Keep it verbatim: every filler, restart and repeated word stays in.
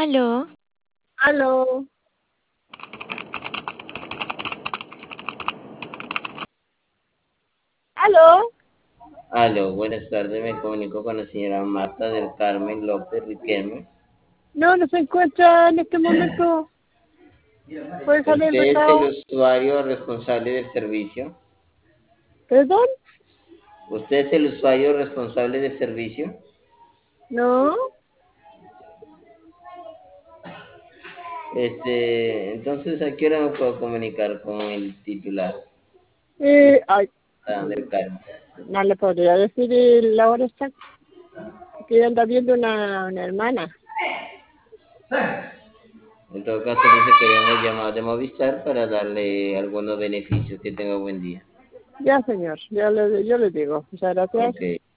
Aló, Aló, aló. Aló, buenas tardes, me comunico con la señora Marta del Carmen López Riquelme. No, no se encuentra en este momento. ¿Puede dejarle el ¿Usted es el recado? usuario responsable del servicio? ¿Perdón? ¿Usted es el usuario responsable del servicio? No. Este, entonces, ¿a qué hora me puedo comunicar con el titular Eh, ay, del Carmen? no le podría decir eh, la hora exacta, que ella anda viendo una, una hermana. En todo caso, dice que habíamos llamado de Movistar para darle algunos beneficios. Que tenga buen día. Ya, señor, ya le, yo le digo. Muchas gracias. Ok.